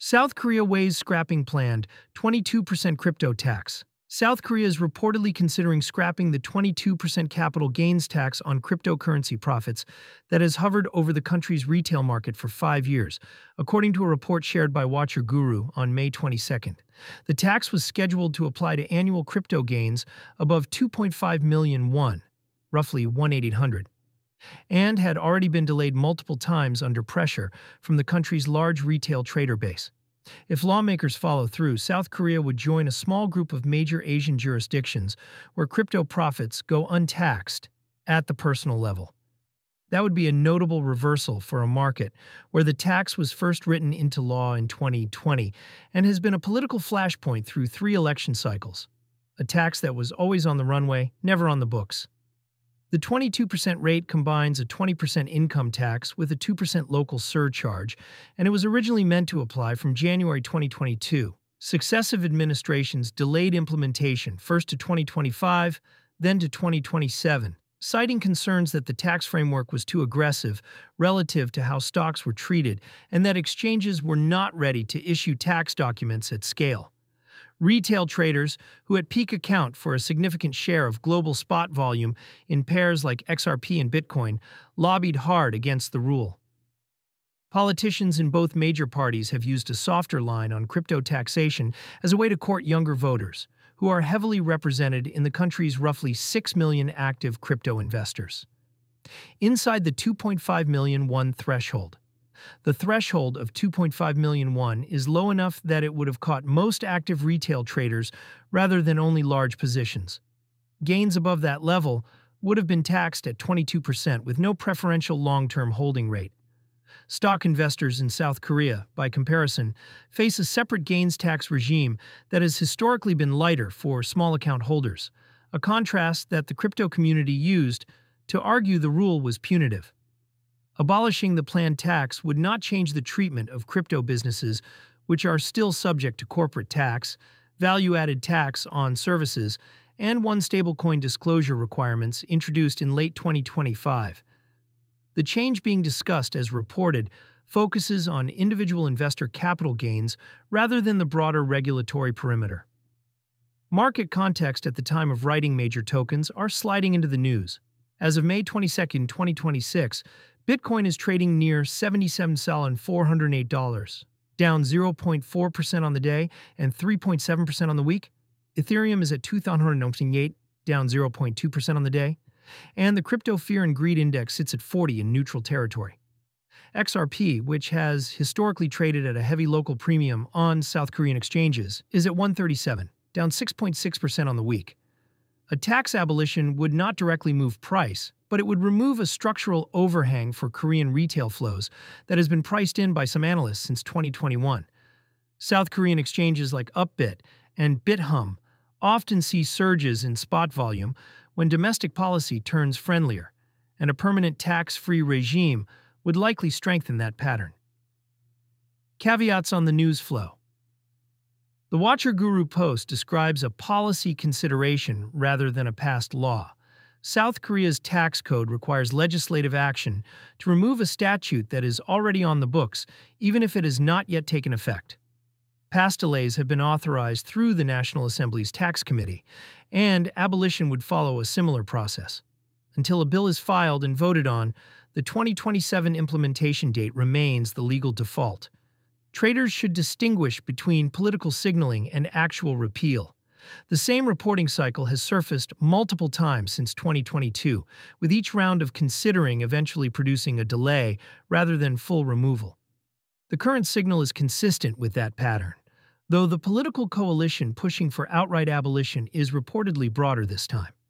South Korea weighs scrapping planned 22% crypto tax. South Korea is reportedly considering scrapping the 22% capital gains tax on cryptocurrency profits that has hovered over the country's retail market for 5 years, according to a report shared by Watcher Guru on May 22nd. The tax was scheduled to apply to annual crypto gains above 2.5 million won, roughly 1/800, and had already been delayed multiple times under pressure from the country's large retail trader base. If lawmakers follow through, South Korea would join a small group of major Asian jurisdictions where crypto profits go untaxed at the personal level. That would be a notable reversal for a market where the tax was first written into law in 2020 and has been a political flashpoint through 3 election cycles. A tax that was always on the runway, never on the books. The 22% rate combines a 20% income tax with a 2% local surcharge, and it was originally meant to apply from January 2022. Successive administrations delayed implementation, first to 2025, then to 2027, citing concerns that the tax framework was too aggressive relative to how stocks were treated and that exchanges were not ready to issue tax documents at scale. Retail traders, who at peak account for a significant share of global spot volume in pairs like XRP and Bitcoin, lobbied hard against the rule. Politicians in both major parties have used a softer line on crypto taxation as a way to court younger voters, who are heavily represented in the country's roughly 6 million active crypto investors. Inside the 2.5 million won threshold. The threshold of 2.5 million won is low enough that it would have caught most active retail traders rather than only large positions. Gains above that level would have been taxed at 22% with no preferential long-term holding rate. Stock investors in South Korea, by comparison, face a separate gains tax regime that has historically been lighter for small account holders, a contrast that the crypto community used to argue the rule was punitive. Abolishing the planned tax would not change the treatment of crypto businesses, which are still subject to corporate tax, value-added tax on services, and one stablecoin disclosure requirements introduced in late 2025. The change being discussed, as reported, focuses on individual investor capital gains rather than the broader regulatory perimeter. Market context at the time of writing major tokens are sliding into the news. As of May 22, 2026, Bitcoin is trading near $77,408, down 0.4% on the day and 3.7% on the week. Ethereum is at $2,198, down 0.2% on the day. And the Crypto Fear and Greed Index sits at 40 in neutral territory. XRP, which has historically traded at a heavy local premium on South Korean exchanges, is at 137, down 6.6% on the week. A tax abolition would not directly move price, but it would remove a structural overhang for Korean retail flows that has been priced in by some analysts since 2021. South Korean exchanges like Upbit and BitHum often see surges in spot volume when domestic policy turns friendlier, and a permanent tax-free regime would likely strengthen that pattern. Caveats on the news flow. The Watcher Guru post describes a policy consideration rather than a past law. South Korea's tax code requires legislative action to remove a statute that is already on the books, even if it has not yet taken effect. Past delays have been authorized through the National Assembly's Tax Committee, and abolition would follow a similar process. Until a bill is filed and voted on, the 2027 implementation date remains the legal default. Traders should distinguish between political signaling and actual repeal. The same reporting cycle has surfaced multiple times since 2022, with each round of considering eventually producing a delay rather than full removal. The current signal is consistent with that pattern, though the political coalition pushing for outright abolition is reportedly broader this time.